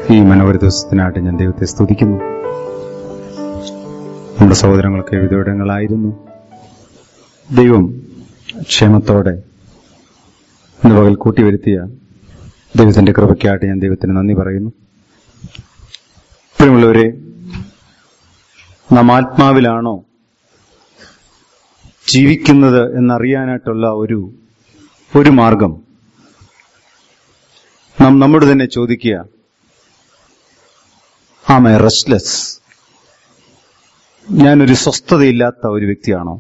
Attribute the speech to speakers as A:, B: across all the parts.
A: ഈ മനോഹര ദിവസത്തിനായിട്ട് ഞാൻ ദൈവത്തെ സ്തുതിക്കുന്നു. നമ്മുടെ സഹോദരങ്ങളൊക്കെ വിവിധയിടങ്ങളായിരുന്നു. ദൈവം ക്ഷേമത്തോടെ ഇന്ന് പകൽ കൂട്ടിവരുത്തിയ ദൈവത്തിന്റെ കൃപയ്ക്കായിട്ട് ഞാൻ ദൈവത്തിന് നന്ദി പറയുന്നു. പ്രിയമുള്ളവരെ, നാം ആത്മാവിലാണോ ജീവിക്കുന്നത് എന്നറിയാനായിട്ടുള്ള ഒരു മാർഗം നാം നമ്മോട് തന്നെ ചോദിക്കുക, ആം ഐ റെസ്റ്റ്ലെസ്? ഞാനൊരു സ്വസ്ഥതയില്ലാത്ത ഒരു വ്യക്തിയാണോ?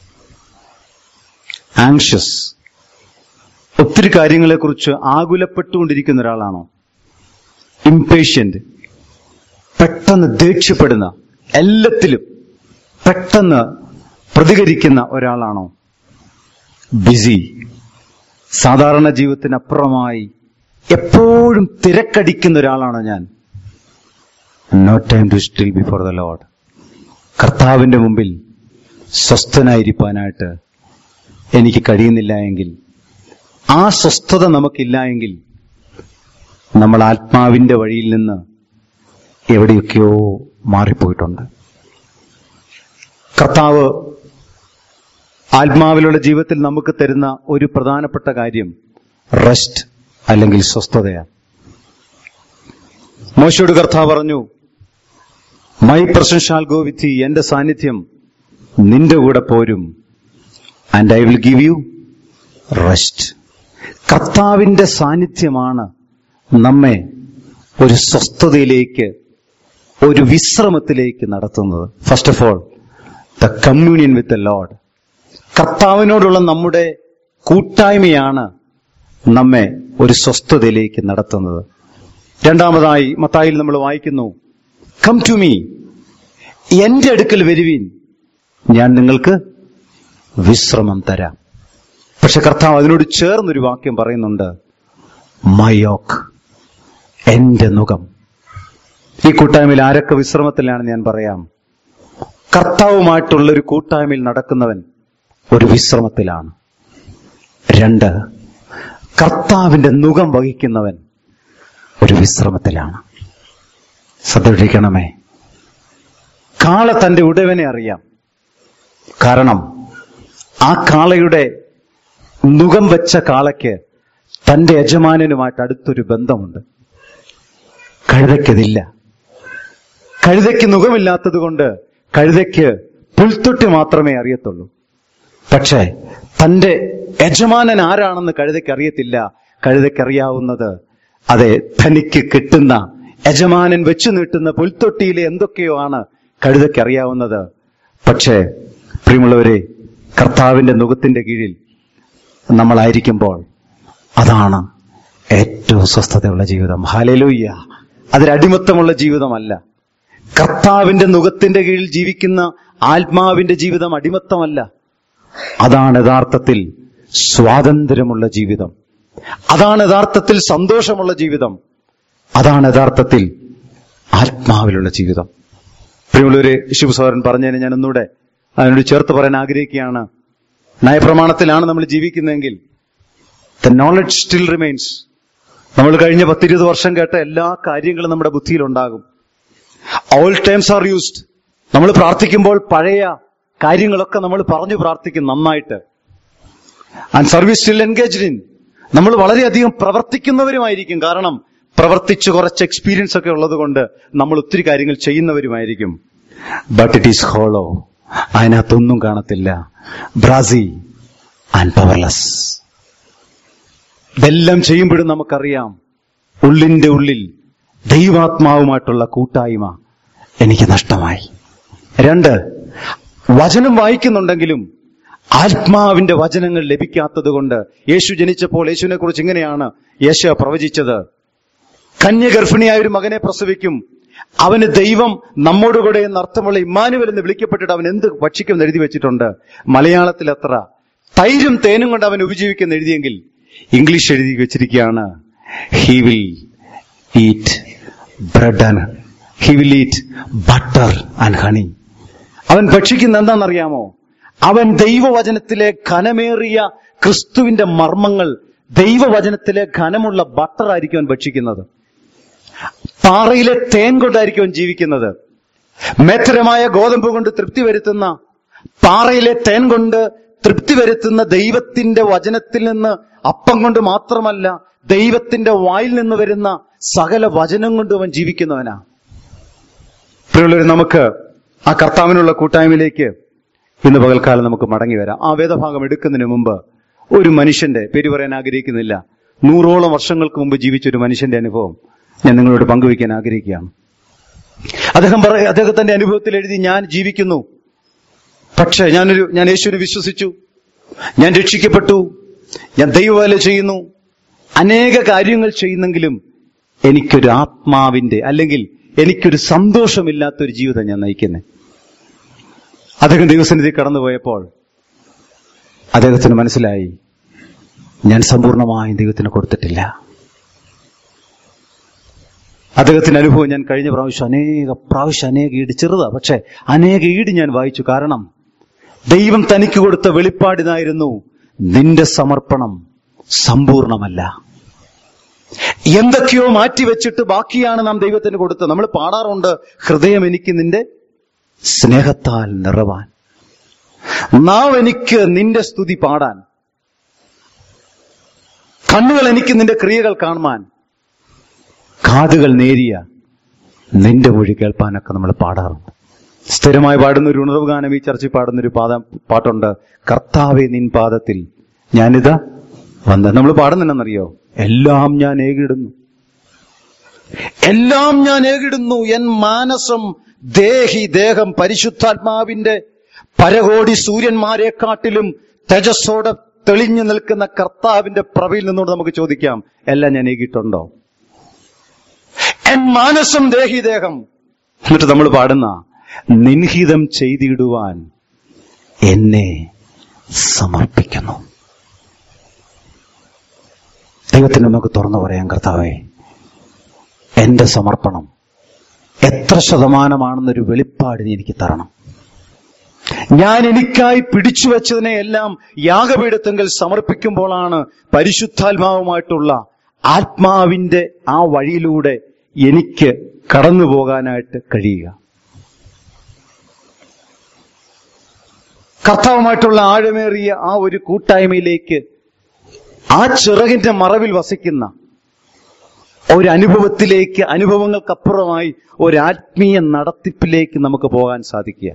A: ആങ്ഷ്യസ്, ഒത്തിരി കാര്യങ്ങളെക്കുറിച്ച് ആകുലപ്പെട്ടുകൊണ്ടിരിക്കുന്ന ഒരാളാണോ? ഇംപേഷ്യന്റ്, പെട്ടെന്ന് ദേഷ്യപ്പെടുന്ന, എല്ലാത്തിലും പെട്ടെന്ന് പ്രതികരിക്കുന്ന ഒരാളാണോ? ബിസി, സാധാരണ ജീവിതത്തിനപ്പുറമായി എപ്പോഴും തിരക്കടിക്കുന്ന ഒരാളാണോ ഞാൻ? No time to still before the Lord. കർത്താവിന്റെ മുമ്പിൽ സ്വസ്ഥനായിരിക്കാനായിട്ട് എനിക്ക് കഴിയുന്നില്ല എങ്കിൽ, ആ സ്വസ്ഥത നമുക്കില്ല എങ്കിൽ, നമ്മൾ ആത്മാവിന്റെ വഴിയിൽ നിന്ന് എവിടെയൊക്കെയോ മാറിപ്പോയിട്ടുണ്ട്. കർത്താവ് ആത്മാവിലുള്ള ജീവിതത്തിൽ നമുക്ക് തരുന്ന ഒരു പ്രധാനപ്പെട്ട കാര്യം റെസ്റ്റ് അല്ലെങ്കിൽ സ്വസ്ഥതയാണ്. മോശയോട് കർത്താവ് പറഞ്ഞു, my presence shall go with you, എന്റെ സാന്നിധ്യം നിന്റെ കൂടെ പോരും, and I will give you rest. കർത്താവിന്റെ സാന്നിധ്യമാണ് നമ്മെ ഒരു സ്വസ്ഥതയിലേക്ക്, ഒരു വിശ്രമത്തിലേക്ക് നടത്തുന്നത്. First of all, the communion with the Lord. കർത്താവിനോടുള്ള നമ്മുടെ കൂട്ടായ്മയാണ് നമ്മെ ഒരു സ്വസ്ഥതയിലേക്ക് നടത്തുന്നത്. രണ്ടാമതായി മത്തായിയിൽ നമ്മൾ വായിക്കുന്നു, കം ടു മീ, എന്റെ അടുക്കൽ വരുവീൻ, ഞാൻ നിങ്ങൾക്ക് വിശ്രമം തരാം. പക്ഷെ കർത്താവ് അതിനോട് ചേർന്നൊരു വാക്യം പറയുന്നുണ്ട്, മൈ യോക്ക്, എന്റെ നുകം. ഈ കൂട്ടായ്മയിൽ ആരൊക്കെ വിശ്രമത്തിലാണെന്ന് ഞാൻ പറയാം. കർത്താവുമായിട്ടുള്ളൊരു കൂട്ടായ്മയിൽ നടക്കുന്നവൻ ഒരു വിശ്രമത്തിലാണ്. 2, കർത്താവിന്റെ നുകം വഹിക്കുന്നവൻ ഒരു വിശ്രമത്തിലാണ്. ശ്രദ്ധിക്കണമേ, കാള തന്റെ ഉടവനെ അറിയാം. കാരണം ആ കാളയുടെ നുകം വെച്ച കാളയ്ക്ക് തന്റെ യജമാനനുമായിട്ട് അടുത്തൊരു ബന്ധമുണ്ട്. കഴുതയ്ക്കതില്ല. കഴുതയ്ക്ക് നുകമില്ലാത്തത് കൊണ്ട് കഴുതയ്ക്ക് പുൽത്തൊട്ടി മാത്രമേ അറിയത്തുള്ളൂ. പക്ഷേ തന്റെ യജമാനൻ ആരാണെന്ന് കഴുതയ്ക്ക് അറിയത്തില്ല. കഴുതയ്ക്കറിയാവുന്നത് അതെ, തനിക്ക് കിട്ടുന്ന യജമാനൻ വെച്ചു നീട്ടുന്ന പുൽത്തൊട്ടിയിലെ എന്തൊക്കെയോ ആണ് കഴുതയ്ക്കറിയാവുന്നത്. പക്ഷേ പ്രിയമുള്ളവരെ, കർത്താവിന്റെ നുകത്തിന്റെ കീഴിൽ നമ്മളായിരിക്കുമ്പോൾ അതാണ് ഏറ്റവും സ്വസ്ഥതയുള്ള ജീവിതം. ഹല്ലേലൂയ! അതൊരടിമത്തമുള്ള ജീവിതമല്ല. കർത്താവിന്റെ നുകത്തിന്റെ കീഴിൽ ജീവിക്കുന്ന ആത്മാവിന്റെ ജീവിതം അടിമത്തമല്ല. അതാണ് യഥാർത്ഥത്തിൽ സ്വാതന്ത്ര്യമുള്ള ജീവിതം. അതാണ് യഥാർത്ഥത്തിൽ സന്തോഷമുള്ള ജീവിതം. അതാണ് യഥാർത്ഥത്തിൽ ആത്മാവിലുള്ള ജീവിതം. പ്രിയമുള്ളവരെ, ശിവസോദരൻ പറഞ്ഞതിന് ഞാൻ ഒന്നുകൂടെ അതിനോട് ചേർത്ത് പറയാൻ ആഗ്രഹിക്കുകയാണ്. നയപ്രമാണത്തിലാണ് നമ്മൾ ജീവിക്കുന്നതെങ്കിൽ ദ നോളജ് സ്റ്റിൽ റിമെയിൻസ്. നമ്മൾ കഴിഞ്ഞ 10-20 വർഷം കേട്ട എല്ലാ കാര്യങ്ങളും നമ്മുടെ ബുദ്ധിയിലുണ്ടാകും. All times are used. നമ്മൾ പ്രാർത്ഥിക്കുമ്പോൾ പഴയ കാര്യങ്ങളൊക്കെ നമ്മൾ പറഞ്ഞു പ്രാർത്ഥിക്കും നന്നായിട്ട്. And service still engaged in. നമ്മൾ വളരെയധികം പ്രവർത്തിക്കുന്നവരുമായിരിക്കും. കാരണം പ്രവർത്തിച്ച് കുറച്ച് എക്സ്പീരിയൻസ് ഒക്കെ ഉള്ളത് കൊണ്ട് നമ്മൾ ഒത്തിരി കാര്യങ്ങൾ ചെയ്യുന്നവരുമായിരിക്കും. But it is hollow. അതിനകത്തൊന്നും കാണത്തില്ല. Brassy and powerless. ഇതെല്ലാം ചെയ്യുമ്പോഴും നമുക്കറിയാം, ഉള്ളിന്റെ ഉള്ളിൽ ദൈവാത്മാവുമായിട്ടുള്ള കൂട്ടായ്മ എനിക്ക് നഷ്ടമായി. 2, വചനം വായിക്കുന്നുണ്ടെങ്കിലും ആത്മാവിന്റെ വചനങ്ങൾ ലഭിക്കാത്തത് കൊണ്ട്. യേശു ജനിച്ചപ്പോൾ യേശുവിനെ കുറിച്ച് ഇങ്ങനെയാണ് യേശയ്യാ പ്രവചിച്ചത്, കന്യഗർഭിണിയായ ഒരു മകനെ പ്രസവിക്കും, അവന് ദൈവം നമ്മോടുകൂടെ എന്നർത്ഥമുള്ള ഇമ്മാനുവൽ എന്ന് വിളിക്കപ്പെട്ടിട്ട് അവൻ എന്ത് ഭക്ഷിക്കും എഴുതി വെച്ചിട്ടുണ്ട്. മലയാളത്തിൽ എത്ര തൈരും തേനും കൊണ്ട് അവൻ ഉപജീവിക്കുന്ന എഴുതിയെങ്കിൽ ഇംഗ്ലീഷ് എഴുതി വെച്ചിരിക്കുകയാണ്, he will eat bread and he will eat butter and honey. അവൻ ഭക്ഷിക്കുന്ന എന്താണെന്നറിയാമോ? അവൻ ദൈവവചനത്തിലെ ഘനമേറിയ ക്രിസ്തുവിന്റെ മർമ്മങ്ങൾ, ദൈവവചനത്തിലെ ഘനമുള്ള ബട്ടർ ആയിരിക്കും അവൻ ഭക്ഷിക്കുന്നത്. പാറയിലെ തേൻ കൊണ്ടായിരിക്കും അവൻ ജീവിക്കുന്നത്. മേത്തരമായ ഗോതമ്പ് കൊണ്ട് തൃപ്തി വരുത്തുന്ന, പാറയിലെ തേൻ കൊണ്ട് തൃപ്തി വരുത്തുന്ന ദൈവത്തിന്റെ വചനത്തിൽ നിന്ന്, അപ്പം കൊണ്ട് മാത്രമല്ല, ദൈവത്തിന്റെ വായിൽ നിന്ന് വരുന്ന സകല വചനം കൊണ്ട് അവൻ ജീവിക്കുന്നവനാ. പ്രിയമുള്ളവരെ, നമുക്ക് ആ കർത്താവിനുള്ള കൂട്ടായ്മയിലേക്ക് ഇന്ന് പകൽക്കാലം നമുക്ക് മടങ്ങി വരാം. ആ വേദഭാഗം എടുക്കുന്നതിന് മുമ്പ് ഒരു മനുഷ്യന്റെ പേര് പറയാൻ ആഗ്രഹിക്കുന്നില്ല, 100ഓളം വർഷങ്ങൾക്ക് മുമ്പ് ജീവിച്ചൊരു മനുഷ്യന്റെ അനുഭവം ഞാൻ നിങ്ങളോട് പങ്കുവയ്ക്കാൻ ആഗ്രഹിക്കുകയാണ്. അദ്ദേഹത്തിന്റെ അനുഭവത്തിൽ എഴുതി, ഞാൻ ജീവിക്കുന്നു, പക്ഷേ ഞാൻ യേശുവിനെ വിശ്വസിച്ചു, ഞാൻ രക്ഷിക്കപ്പെട്ടു, ഞാൻ ദൈവവേല ചെയ്യുന്നു, അനേക കാര്യങ്ങൾ ചെയ്യുന്നെങ്കിലും എനിക്കൊരു ആത്മാവിന്റെ അല്ലെങ്കിൽ എനിക്കൊരു സന്തോഷമില്ലാത്തൊരു ജീവിതം ഞാൻ നയിക്കുന്നത്. അദ്ദേഹം ദൈവസന്നിധി കടന്നുപോയപ്പോൾ അദ്ദേഹത്തിന് മനസ്സിലായി, ഞാൻ സമ്പൂർണമായും ദൈവത്തിന് കൊടുത്തിട്ടില്ല. അദ്ദേഹത്തിന്റെ അനുഭവം ഞാൻ കഴിഞ്ഞ പ്രാവശ്യം അനേക ഈട്, ചെറുതാ പക്ഷെ അനേക ഈട് ഞാൻ വായിച്ചു. കാരണം ദൈവം തനിക്ക് കൊടുത്ത വെളിപ്പാടിനായിരുന്നു, നിന്റെ സമർപ്പണം സമ്പൂർണമല്ല. എന്തൊക്കെയോ മാറ്റിവെച്ചിട്ട് ബാക്കിയാണ് നാം ദൈവത്തിന് കൊടുത്തത്. നമ്മൾ പാടാറുണ്ട്, ഹൃദയം എനിക്ക് നിന്റെ സ്നേഹത്താൽ നിറവാൻ, നാവ് എനിക്ക് നിന്റെ സ്തുതി പാടാൻ, കണ്ണുകൾ എനിക്ക് നിന്റെ ക്രിയകൾ കാണുവാൻ, കാതുകൾ നേരിയ നിന്റെ മൊഴി കേൾപ്പാനൊക്കെ നമ്മൾ പാടാറുണ്ട്. സ്ഥിരമായി പാടുന്ന ഒരു ഉണർവ് ഗാനം ഈ ചർച്ചയിൽ പാടുന്നൊരു പാട്ടുണ്ട്, കർത്താവേ നിൻ പാദത്തിൽ ഞാനിതാ വന്ന്. നമ്മൾ പാടുന്നുണ്ടെന്നറിയോ? എല്ലാം ഞാൻ ഏകിടുന്നു, എല്ലാം ഞാൻ ഏകിടുന്നു, എൻ മാനസം ദേഹം പരിശുദ്ധാത്മാവിന്റെ പരകോടി സൂര്യന്മാരെക്കാട്ടിലും തേജസ്സോടെ തെളിഞ്ഞു നിൽക്കുന്ന കർത്താവിന്റെ പ്രഭയിൽ നിന്നുകൊണ്ട് നമുക്ക് ചോദിക്കാം, എല്ലാം ഞാൻ ഏകിയിട്ടുണ്ടോ? എൻ മാനസം ദേഹം. എന്നിട്ട് നമ്മൾ പാടുന്ന, നിൻഹിതം ചെയ്തിടുവാൻ എന്നെ സമർപ്പിക്കുന്നു. ദൈവത്തിന് നമുക്ക് തുറന്നു പറയാം, കർത്താവേ, എന്റെ സമർപ്പണം എത്ര ശതമാനമാണെന്നൊരു വെളിപ്പാട് നീ എനിക്ക് തരണം. ഞാൻ എനിക്കായി പിടിച്ചു വെച്ചതിനെ എല്ലാം യാഗപീഠത്തെങ്കിൽ സമർപ്പിക്കുമ്പോഴാണ് പരിശുദ്ധാത്മാവുമായിട്ടുള്ള ആത്മാവിന്റെ ആ വഴിയിലൂടെ എനിക്ക് കടന്നു പോകാനായിട്ട് കഴിയുക. കർത്താവുമായിട്ടുള്ള ആഴമേറിയ ആ ഒരു കൂട്ടായ്മയിലേക്ക്, ആ ചിറകിന്റെ മറവിൽ വസിക്കുന്ന ഒരു അനുഭവത്തിലേക്ക്, അനുഭവങ്ങൾക്കപ്പുറമായി ഒരു ആത്മീയ നടത്തിപ്പിലേക്ക് നമുക്ക് പോകാൻ സാധിക്കുക.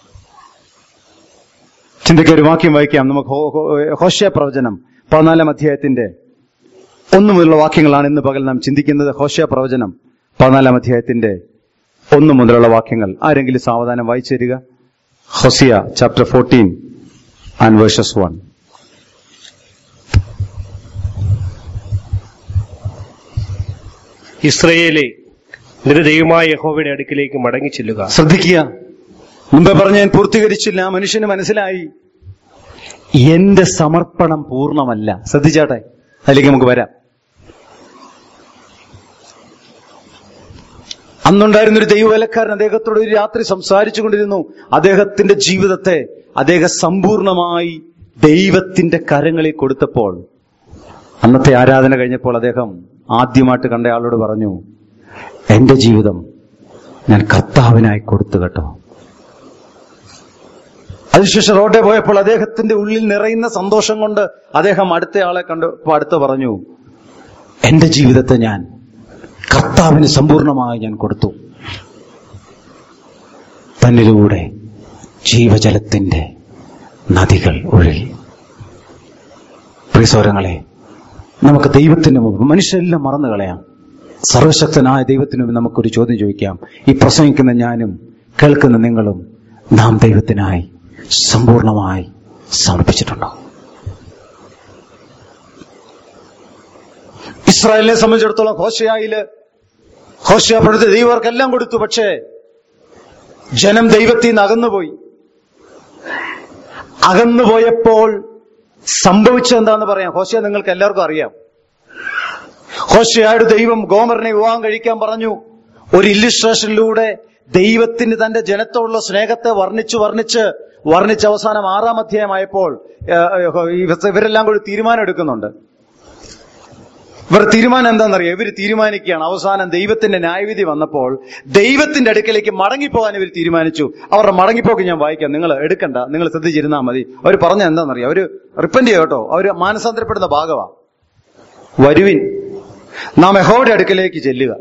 A: ചിന്തയ്ക്ക് ഒരു വാക്യം വായിക്കാം. നമുക്ക് ഹോശേയ പ്രവചനം 14-ാം അധ്യായത്തിന്റെ 1 മുതലുള്ള വാക്യങ്ങളാണ് ഇന്ന് പകൽ നാം ചിന്തിക്കുന്നത്. ഹോശേയ പ്രവചനം 14-ാം അധ്യായത്തിന്റെ 1 മുതലുള്ള വാക്യങ്ങൾ ആരെങ്കിലും സാവധാനം വായിച്ചു തരിക. ഹോശേയ ചാപ്റ്റർ 14 and verses 1.
B: ഇസ്രായേലേ, നിന്റെ ദൈവമായ യഹോവയുടെ അടുക്കിലേക്ക് മടങ്ങി ചെല്ലുക.
A: ശ്രദ്ധിക്കുക, മുമ്പേ പറഞ്ഞ ഞാൻ പൂർത്തീകരിച്ചില്ല. മനുഷ്യന് മനസ്സിലായി, എന്റെ സമർപ്പണം പൂർണ്ണമല്ല. ശ്രദ്ധിച്ചാട്ടെ, അതിലേക്ക് നമുക്ക് വരാം. അന്നുണ്ടായിരുന്നൊരു ദൈവവേലക്കാരൻ അദ്ദേഹത്തോട് ഒരു രാത്രി സംസാരിച്ചു കൊണ്ടിരുന്നു. അദ്ദേഹത്തിന്റെ ജീവിതത്തെ അദ്ദേഹം സമ്പൂർണമായി ദൈവത്തിന്റെ കരങ്ങളിൽ കൊടുത്തപ്പോൾ, അന്നത്തെ ആരാധന കഴിഞ്ഞപ്പോൾ അദ്ദേഹം ആദ്യമായിട്ട് കണ്ട ആളോട് പറഞ്ഞു, എന്റെ ജീവിതം ഞാൻ കർത്താവിനായി കൊടുത്തു കേട്ടോ. അതിനുശേഷം റോഡേ പോയപ്പോൾ അദ്ദേഹത്തിന്റെ ഉള്ളിൽ നിറയുന്ന സന്തോഷം കൊണ്ട് അദ്ദേഹം അടുത്തയാളെ കണ്ടപ്പോൾ അടുത്ത് പറഞ്ഞു, എന്റെ ജീവിതത്തെ ഞാൻ കർത്താവിന് സമ്പൂർണമായി ഞാൻ കൊടുത്തു. തന്നിലൂടെ ജീവജലത്തിന്റെ നദികൾ ഒഴുകി. പ്രിയ സഹോദരങ്ങളെ, നമുക്ക് ദൈവത്തിന് മുമ്പ് മനുഷ്യരെല്ലാം മറന്നു കളയാം. സർവശക്തനായ ദൈവത്തിന് മുമ്പ് നമുക്കൊരു ചോദ്യം ചോദിക്കാം. ഈ പ്രസംഗിക്കുന്ന ഞാനും കേൾക്കുന്ന നിങ്ങളും നാം ദൈവത്തിനായി സമ്പൂർണമായി സമർപ്പിച്ചിട്ടുണ്ടോ? ഇസ്രായേലിനെ സംബന്ധിച്ചിടത്തോളം ഹോശേയ പ്രവചന ദൈവർക്കെല്ലാം കൊടുത്തു. പക്ഷേ ജനം ദൈവത്തിൽ നിന്ന് അകന്നുപോയപ്പോൾ സംഭവിച്ചതെന്താന്ന് പറയാം. ഹോശേയ നിങ്ങൾക്ക് എല്ലാവർക്കും അറിയാം. ഹോശേയയുടെ ദൈവം ഗോമറിനെ വിവാഹം കഴിക്കാൻ പറഞ്ഞു. ഒരു ഇല്ലുസ്ട്രേഷനിലൂടെ ദൈവത്തിന് തന്റെ ജനത്തോടുള്ള സ്നേഹത്തെ വർണ്ണിച്ച് അവസാനം 6-ാം അധ്യായമായപ്പോൾ ഇവരെല്ലാം കൂടി തീരുമാനം എടുക്കുന്നുണ്ട്. ഇവർ തീരുമാനം എന്താണെന്നറിയാം? ഇവർ തീരുമാനിക്കുകയാണ്, അവസാനം ദൈവത്തിന്റെ ന്യായവിധി വന്നപ്പോൾ ദൈവത്തിന്റെ അടുക്കലേക്ക് മടങ്ങിപ്പോകാൻ ഇവർ തീരുമാനിച്ചു. അവരുടെ മടങ്ങിപ്പോക്ക് ഞാൻ വായിക്കാം, നിങ്ങൾ എടുക്കണ്ട, നിങ്ങൾ ശ്രദ്ധിച്ചിരുന്നാൽ മതി. അവർ പറഞ്ഞ എന്താണെന്നറിയാം? അവര് റിപ്പന്റ് ചെയ്യും കേട്ടോ, അവര് മാനസാന്തരപ്പെടുന്ന ഭാഗമാണ്. വരുവിൻ, നാം യഹോവയുടെ അടുക്കലേക്ക് ചെല്ലുക,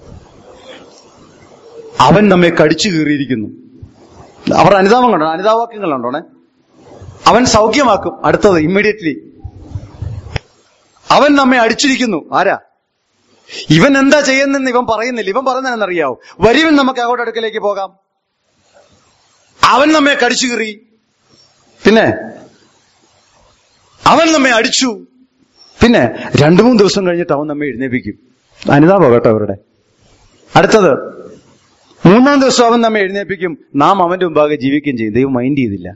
A: അവൻ നമ്മെ കടിച്ചു കീറിയിരിക്കുന്നു. അവരുടെ അനുതാപം കണ്ടോ? അനുതാവാക്യങ്ങൾ കണ്ടോണേ. അവൻ സൗഖ്യമാക്കും. അടുത്തത് ഇമ്മീഡിയറ്റ്ലി, അവൻ നമ്മെ അടിച്ചിരിക്കുന്നു. ആരാ? ഇവൻ എന്താ ചെയ്യുന്നെന്ന് ഇവൻ പറയുന്നില്ല. ഇവൻ പറയുന്നതെന്നറിയാവോ? വരുവിൻ, നമുക്ക് യഹോവയുടെ അടുക്കലേക്ക് പോകാം, അവൻ നമ്മെ കടിച്ചു കീറി, പിന്നെ അവൻ നമ്മെ അടിച്ചു, പിന്നെ 2-3 ദിവസം കഴിഞ്ഞിട്ട് അവൻ നമ്മെ എഴുന്നേൽപ്പിക്കും. അനുതാപം കേട്ടോ അവരുടെ. അടുത്തത് 3-ാം ദിവസം അവൻ നമ്മെ എഴുന്നേൽപ്പിക്കും, നാം അവന്റെ മുമ്പാകെ ജീവിക്കുകയും ചെയ്യും. ദൈവം മൈൻഡ് ചെയ്തില്ല.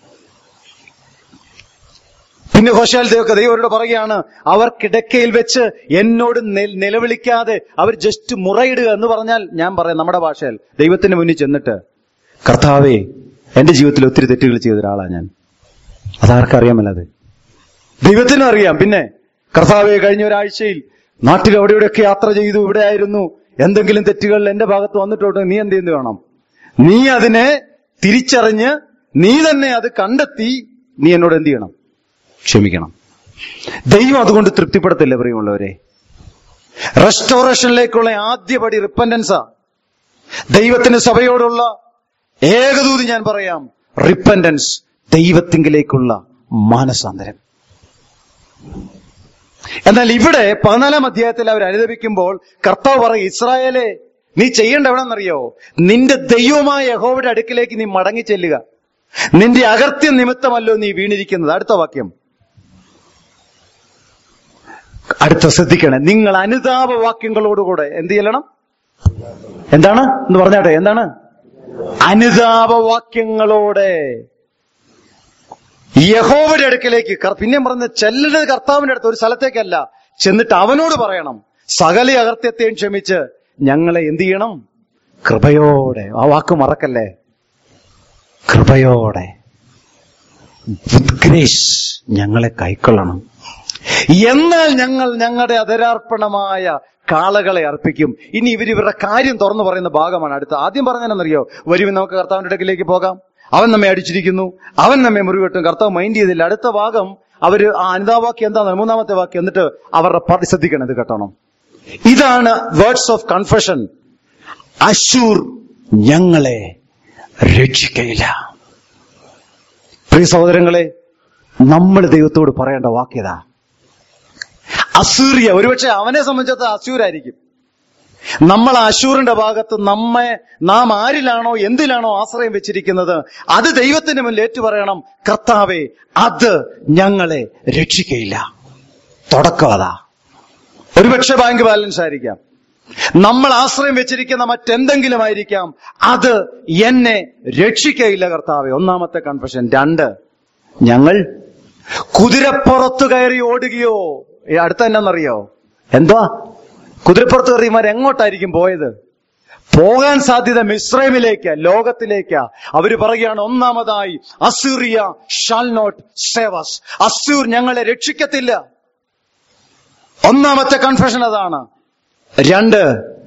A: പിന്നെ ഹോശേയ ദൈവം അവരോട് പറയുകയാണ്, അവർ കിടക്കയിൽ വെച്ച് എന്നോട് നിലവിളിക്കാതെ അവർ ജസ്റ്റ് മുറയിടുക എന്ന് പറഞ്ഞാൽ, ഞാൻ പറയാം നമ്മുടെ ഭാഷയിൽ, ദൈവത്തിന്റെ മുന്നിൽ ചെന്നിട്ട്, കർത്താവേ, എന്റെ ജീവിതത്തിൽ ഒത്തിരി തെറ്റുകൾ ചെയ്ത ഒരാളാണ് ഞാൻ. അതാർക്കറിയാമല്ലത്? ദൈവത്തിനും അറിയാം. പിന്നെ കർത്താവേ, കഴിഞ്ഞ ഒരാഴ്ചയിൽ നാട്ടിൽ അവിടെയൊക്കെ യാത്ര ചെയ്തു, ഇവിടെ ആയിരുന്നു, എന്തെങ്കിലും തെറ്റുകൾ എന്റെ ഭാഗത്ത് വന്നിട്ടുണ്ട്, നീ എന്ത് ചെയ്യുന്നു വേണം? നീ അതിനെ തിരിച്ചറിഞ്ഞ് നീ തന്നെ അത് കണ്ടെത്തി നീ എന്നോട് എന്ത് ചെയ്യണം? ക്ഷമിക്കണം. ദൈവം അതുകൊണ്ട് തൃപ്തിപ്പെടത്തില്ല പ്രിയമുള്ളവരെ. റെസ്റ്റോറേഷനിലേക്കുള്ള ആദ്യപടി റിപ്പന്റൻസാ. ദൈവത്തിന്റെ സഭയോടുള്ള ഏകദൂതി ഞാൻ പറയാം, റിപ്പന്റൻസ്, ദൈവത്തിങ്കിലേക്കുള്ള മാനസാന്തരം. എന്നാൽ ഇവിടെ 14-ാം അധ്യായത്തിൽ അവർ അനുദപിക്കുമ്പോൾ കർത്താവ് പറയും, ഇസ്രായേലെ, നീ ചെയ്യേണ്ട എവിടെന്നറിയോ? നിന്റെ ദൈവമായ യഹോവയുടെ അടുക്കിലേക്ക് നീ മടങ്ങി ചെല്ലുക. നിന്റെ അകർത്യം നിമിത്തമല്ലോ നീ വീണിരിക്കുന്നത്. അടുത്ത വാക്യം, അടുത്ത ശ്രദ്ധിക്കണേ, നിങ്ങൾ അനുതാപവാക്യങ്ങളോടുകൂടെ എന്ത് ചെല്ലണം? എന്താണ് എന്ന് പറഞ്ഞാട്ടെ? എന്താണ്? അനുതാപവാക്യങ്ങളോടെ യഹോവയുടെ അടുക്കലേക്ക്. പിന്നെയും പറഞ്ഞ ചെല്ലുന്നത് കർത്താവിന്റെ അടുത്ത്, ഒരു സ്ഥലത്തേക്കല്ല. ചെന്നിട്ട് അവനോട് പറയണം, സകല അകൃത്യത്തെയും ക്ഷമിച്ച് ഞങ്ങളെ എന്ത് ചെയ്യണം? കൃപയോടെ. ആ വാക്ക് മറക്കല്ലേ, കൃപയോടെ, വിത്ത് ഗ്രേസ് ഞങ്ങളെ കൈക്കൊള്ളണം. എന്നാൽ ഞങ്ങൾ ഞങ്ങളുടെ അധരാർപ്പണമായ കാളകളെ അർപ്പിക്കും. ഇനി ഇവരുടെ കാര്യം തുറന്നു പറയുന്ന ഭാഗമാണ് അടുത്ത. ആദ്യം പറഞ്ഞതെന്നറിയോ? വരുവിൻ, നമുക്ക് കർത്താവിന്റെ അടുക്കിലേക്ക് പോകാം, അവൻ നമ്മെ അടിച്ചിരിക്കുന്നു, അവൻ നമ്മെ മുറിവെട്ടും. കർത്താവ് മൈൻഡ് ചെയ്തില്ല. അടുത്ത ഭാഗം അവര് ആ അനുതാവാക്യം എന്താണ്? 3-ാമത്തെ വാക്യം. എന്നിട്ട് അവരുടെ ശ്രദ്ധിക്കണം, ഇത് കേട്ടണം. ഇതാണ് വേർഡ്സ് ഓഫ് കൺഫെഷൻ. അശ്ശൂർ ഞങ്ങളെ രക്ഷിക്കയില്ല. പ്രിയ സഹോദരങ്ങളെ, നമ്മൾ ദൈവത്തോട് പറയേണ്ട വാക്യതാ. അസൂര്യ, ഒരുപക്ഷെ അവനെ സംബന്ധിച്ചത് അശൂരായിരിക്കും. നമ്മൾ അശൂറിന്റെ ഭാഗത്ത് നാം ആരിലാണോ എന്തിലാണോ ആശ്രയം വെച്ചിരിക്കുന്നത്, അത് ദൈവത്തിന് മുന്നിൽ ഏറ്റു പറയണം, കർത്താവേ, അത് ഞങ്ങളെ രക്ഷിക്കയില്ല. തുടക്കം അതാ. ഒരുപക്ഷെ ബാങ്ക് ബാലൻസ് ആയിരിക്കാം, നമ്മൾ ആശ്രയം വെച്ചിരിക്കുന്ന മറ്റെന്തെങ്കിലും ആയിരിക്കാം, അത് എന്നെ രക്ഷിക്കയില്ല കർത്താവേ. 1-ാമത്തെ കൺഫെഷൻ. 2, ഞങ്ങൾ കുതിരപ്പുറത്ത് കയറി ഓടുകയോ. അടുത്ത എന്നാന്നറിയോ? എന്താ? കുതിരപ്പുറത്ത് കയറിയമാർ എങ്ങോട്ടായിരിക്കും പോയത്? പോകാൻ സാധ്യത മിസ്രൈമിലേക്കാ, ലോകത്തിലേക്കാ. അവര് പറയുകയാണ്, ഒന്നാമതായി, Assyria shall not save us. അസൂർ ഞങ്ങളെ രക്ഷിക്കത്തില്ല. 1-ാമത്തെ കൺഫെഷൻ അതാണ്. 2,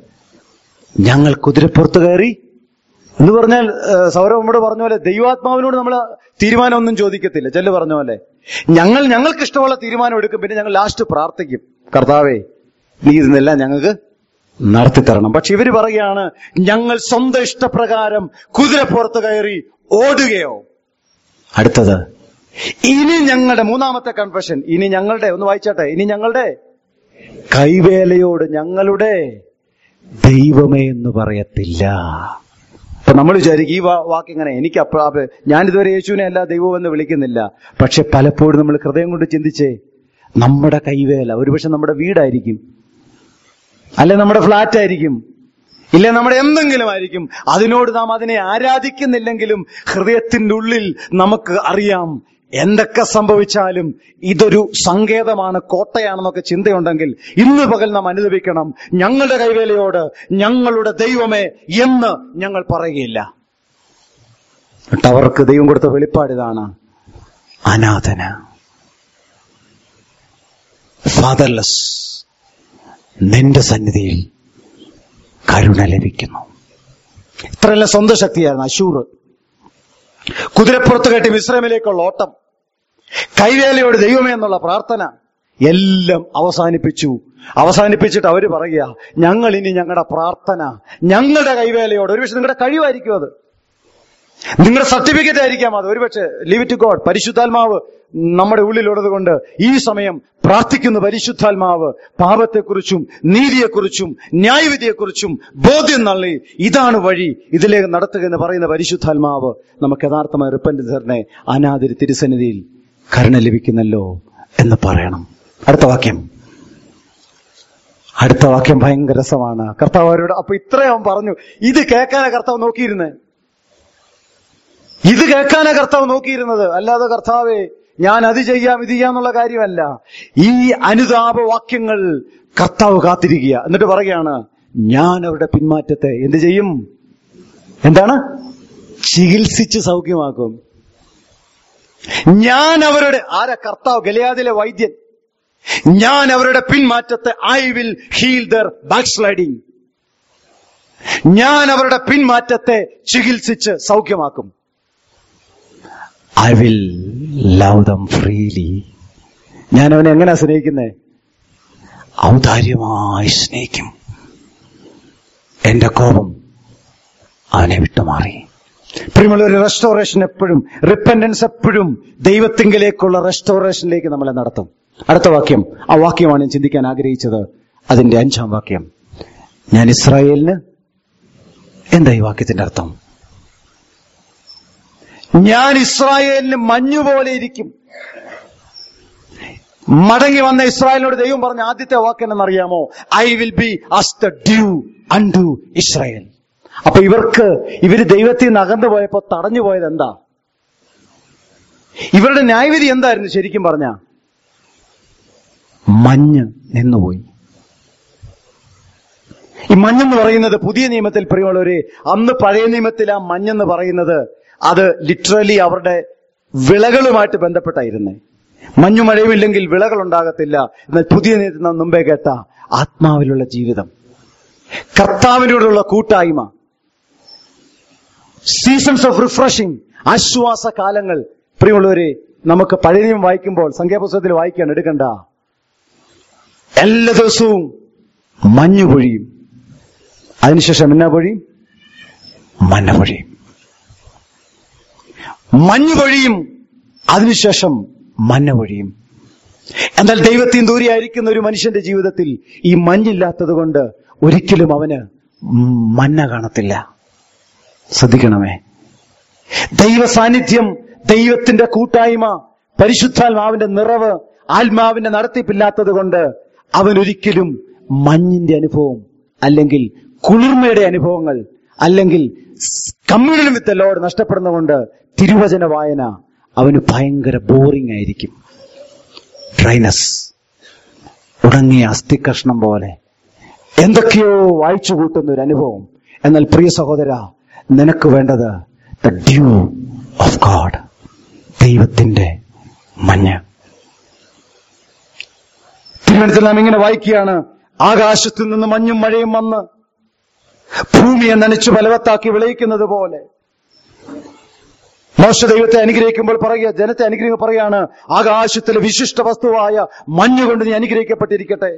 A: ഞങ്ങൾ കുതിരപ്പുറത്ത് കയറി എന്ന് പറഞ്ഞാൽ, സൗരവ് നമ്മോട് പറഞ്ഞ പോലെ ദൈവാത്മാവിനോട് നമ്മൾ തീരുമാനമൊന്നും ചോദിക്കത്തില്ല. ചെല്ലു പറഞ്ഞ പോലെ ഞങ്ങൾക്ക് ഇഷ്ടമുള്ള തീരുമാനം എടുക്കും. പിന്നെ ഞങ്ങൾ ലാസ്റ്റ് പ്രാർത്ഥിക്കും, കർത്താവേ, നീ ഇതിനെല്ലാം ഞങ്ങൾക്ക് നടത്തി തരണം. പക്ഷെ ഇവര് പറയുകയാണ്, ഞങ്ങൾ സ്വന്തം ഇഷ്ടപ്രകാരം കുതിരപ്പുറത്ത് കയറി ഓടുകയോ. അടുത്തത്, ഇനി ഞങ്ങളുടെ 3-ാമത്തെ കൺഫെഷൻ, ഇനി ഞങ്ങളുടെ, ഒന്ന് വായിച്ചാട്ടെ, ഇനി ഞങ്ങളുടെ കൈവേലയോട് ഞങ്ങളുടെ ദൈവമേ എന്ന് പറയത്തില്ല. അപ്പൊ നമ്മൾ വിചാരിക്കും ഈ വാക്ക് ഇങ്ങനെ, ഞാനിതുവരെ യേശുവിനെ അല്ല ദൈവം എന്ന് വിളിക്കുന്നില്ല. പക്ഷെ പലപ്പോഴും നമ്മൾ ഹൃദയം കൊണ്ട് ചിന്തിച്ചേ, നമ്മുടെ കൈവേല ഒരുപക്ഷെ നമ്മുടെ വീടായിരിക്കും, അല്ലെ നമ്മുടെ ഫ്ലാറ്റ് ആയിരിക്കും, ഇല്ല നമ്മുടെ എന്തെങ്കിലും ആയിരിക്കും. അതിനോട് നാം അതിനെ ആരാധിക്കുന്നില്ലെങ്കിലും ഹൃദയത്തിന്റെ ഉള്ളിൽ നമുക്ക് അറിയാം, എന്തൊക്കെ സംഭവിച്ചാലും ഇതൊരു സങ്കേതമാണ്, കോട്ടയാണെന്നൊക്കെ ചിന്തയുണ്ടെങ്കിൽ ഇന്ന് പകൽ നാം അനുദപിക്കണം. ഞങ്ങളുടെ കൈവേലയോട് ഞങ്ങളുടെ ദൈവമേ എന്ന് ഞങ്ങൾ പറയുകയില്ല. അവർക്ക് ദൈവം കൊടുത്ത വെളിപ്പാട് ഇതാണ്: അനാഥന, ഫാദർലെസ്, നിന്റെ സന്നിധിയിൽ കരുണ ലഭിക്കുന്നു. ഇത്രയെല്ലാം സ്വന്തം ശക്തിയായിരുന്നു. അശൂർ കുതിരപ്പുറത്ത് കെട്ടി മിസ്രൈമിലേക്കുള്ള ഓട്ടം, കൈവേലയോട് ദൈവമേ എന്നുള്ള പ്രാർത്ഥന എല്ലാം അവസാനിപ്പിച്ചിട്ട് അവര് പറയുക, ഞങ്ങൾ ഇനി ഞങ്ങളുടെ പ്രാർത്ഥന ഞങ്ങളുടെ കൈവേലയോട്, ഒരുപക്ഷെ നിങ്ങളുടെ കഴിവായിരിക്കും അത്, നിങ്ങളുടെ സർട്ടിഫിക്കറ്റ് ആയിരിക്കാം അത്, ഒരുപക്ഷെ ലീവ് ഇറ്റ് ടു ഗോഡ്. പരിശുദ്ധാത്മാവ് നമ്മുടെ ഉള്ളിലുള്ളത് കൊണ്ട് ഈ സമയം പ്രാർത്ഥിക്കുന്ന പരിശുദ്ധാത്മാവ് പാപത്തെക്കുറിച്ചും നീതിയെക്കുറിച്ചും ന്യായവിധിയെക്കുറിച്ചും ബോധ്യം നൽകി ഇതാണ് വഴി, ഇതിലേക്ക് നടത്തുക എന്ന് പറയുന്ന പരിശുദ്ധാത്മാവ് നമുക്ക് യഥാർത്ഥമായ റിപ്പന്റൻസിനെ അനാദിരി തിരുസന്നിധിയിൽ കരുണ ലഭിക്കുന്നല്ലോ എന്ന് പറയണം. അടുത്ത വാക്യം ഭയങ്കര രസമാണ്. കർത്താവ് അവരോട് അപ്പൊ ഇത്രയും പറഞ്ഞു. ഇത് കേൾക്കാനാ കർത്താവ് നോക്കിയിരുന്നത്, അല്ലാതെ കർത്താവേ ഞാൻ അത് ചെയ്യാം ഇത് ചെയ്യാന്നുള്ള കാര്യമല്ല. ഈ അനുതാപവാക്യങ്ങൾ കർത്താവ് കാത്തിരിക്കുക. എന്നിട്ട് പറയുകയാണ്, ഞാൻ അവരുടെ പിന്മാറ്റത്തെ എന്ത് ചെയ്യും? എന്താണ്? ചികിത്സിച്ച് സൗഖ്യമാക്കും. ഞാൻ അവരുടെ, ആരാ? കർത്താവ്, ഗലിയാദിലെ വൈദ്യൻ. ഞാൻ അവരുടെ പിന്മാറ്റത്തെ, I will heal their backsliding, ഞാൻ അവരുടെ പിന്മാറ്റത്തെ ചികിത്സിച്ച് സൗഖ്യമാക്കും. I will love them freely. ഞാൻ അവനെ എങ്ങനെയാ സ്നേഹിക്കുന്നേ? ഔദാര്യമായി സ്നേഹിക്കും. എന്റെ കോപം അവനെ വിട്ടുമാറി. പ്രിയമുള്ളൊരു റെസ്റ്റോറേഷൻ എപ്പോഴും, റിപ്പന്റൻസ് എപ്പോഴും ദൈവത്തിങ്കിലേക്കുള്ള റെസ്റ്റോറേഷനിലേക്ക് നമ്മളെ നടത്തും. അടുത്ത വാക്യം, ആ വാക്യമാണ് ഞാൻ ചിന്തിക്കാൻ ആഗ്രഹിച്ചത്. അതിന്റെ 5-ാം വാക്യം. ഞാൻ ഇസ്രായേലിന്, എന്താ ഈ വാക്യത്തിന്റെ അർത്ഥം? ഞാൻ ഇസ്രായേലിന് മഞ്ഞുപോലെ ഇരിക്കും. മടങ്ങി വന്ന ഇസ്രായേലിനോട് ദൈവം പറഞ്ഞ ആദ്യത്തെ വാക്ക് എന്നറിയാമോ? I will be as the dew unto Israel. അപ്പൊ ഇവര് ദൈവത്തിൽ നിന്ന് അകന്നു പോയപ്പോ തടഞ്ഞു പോയത് എന്താ? ഇവരുടെ ന്യായവിധി എന്തായിരുന്നു? ശരിക്കും പറഞ്ഞ മഞ്ഞ് നിന്നുപോയി. ഈ മഞ്ഞെന്ന് പറയുന്നത് പുതിയ നിയമത്തിൽ പ്രിയമുള്ളവരെ, അന്ന് പഴയ നിയമത്തിൽ ആ മഞ്ഞെന്ന് പറയുന്നത് അത് ലിറ്ററലി അവരുടെ വിളകളുമായിട്ട് ബന്ധപ്പെട്ടായിരുന്നേ. മഞ്ഞു മഴയുമില്ലെങ്കിൽ വിളകൾ ഉണ്ടാകത്തില്ല. എന്നാൽ പുതിയ നിയമത്തിൽ നാം മുമ്പേ കേട്ട ആത്മാവിലുള്ള ജീവിതം, കർത്താവിനോടുള്ള കൂട്ടായ്മ, സീസൺസ് ഓഫ് റിഫ്രഷിംഗ്, ആശ്വാസ കാലങ്ങൾ. പ്രിയമുള്ളവരെ, നമുക്ക് പഴയ നിയമം വായിക്കുമ്പോൾ, സംഖ്യാപുസ്തകത്തിൽ വായിക്കാൻ എടുക്കണ്ട, എല്ലാ ദിവസവും മഞ്ഞു പൊഴിയും, അതിനുശേഷം എന്നാ പൊഴിയും? മഞ്ഞ പൊഴിയും. മഞ്ഞു പൊഴിയും, അതിനുശേഷം മഞ്ഞ പൊഴിയും. എന്നാൽ ദൈവത്തിൽ ദൂരെയായിരിക്കുന്ന ഒരു മനുഷ്യന്റെ ജീവിതത്തിൽ ഈ മഞ്ഞില്ലാത്തത് കൊണ്ട് ഒരിക്കലും അവന് മഞ്ഞ കാണത്തില്ല. ശ്രദ്ധിക്കണമേ, ദൈവ സാന്നിധ്യം, ദൈവത്തിന്റെ കൂട്ടായ്മ, പരിശുദ്ധാത്മാവിന്റെ നിറവ്, ആത്മാവിന്റെ നടത്തിപ്പില്ലാത്തത് കൊണ്ട് അവനൊരിക്കലും മഞ്ഞിന്റെ അനുഭവം, അല്ലെങ്കിൽ കുളിർമയുടെ അനുഭവങ്ങൾ, അല്ലെങ്കിൽ കമ്മ്യൂണിയൻ വിത്ത് ദി ലോർഡ് നഷ്ടപ്പെടുന്നതുകൊണ്ട് തിരുവചന വായന അവന് ഭയങ്കര ബോറിംഗ് ആയിരിക്കും. ഡ്രൈനസ്, ഉണങ്ങിയ അസ്ഥികഷ്ണം പോലെ എന്തൊക്കെയോ വായിച്ചു കൂട്ടുന്ന ഒരു അനുഭവം. എന്നാൽ പ്രിയ സഹോദര, നിനക്ക് വേണ്ടത് ദ ഡ്യൂ ഓഫ് ഗോഡ്, ദൈവത്തിന്റെ മഞ്ഞ്. തിരുവനന്തപുരത്തിൽ നാം ഇങ്ങനെ വായിക്കുകയാണ്, ആകാശത്തിൽ നിന്ന് മഞ്ഞും മഴയും വന്ന് ഭൂമിയെ നനച്ചു ഫലവത്താക്കി വിളയിക്കുന്നത് പോലെ. മോശ ദൈവത്തെ അനുഗ്രഹിക്കുമ്പോൾ പറയുക, ജനത്തെ അനുഗ്രഹിക്കുമ്പോൾ പറയാണ്, ആകാശത്തിലെ വിശിഷ്ട വസ്തുവായ മഞ്ഞുകൊണ്ട് നീ അനുഗ്രഹിക്കപ്പെട്ടിരിക്കട്ടെ.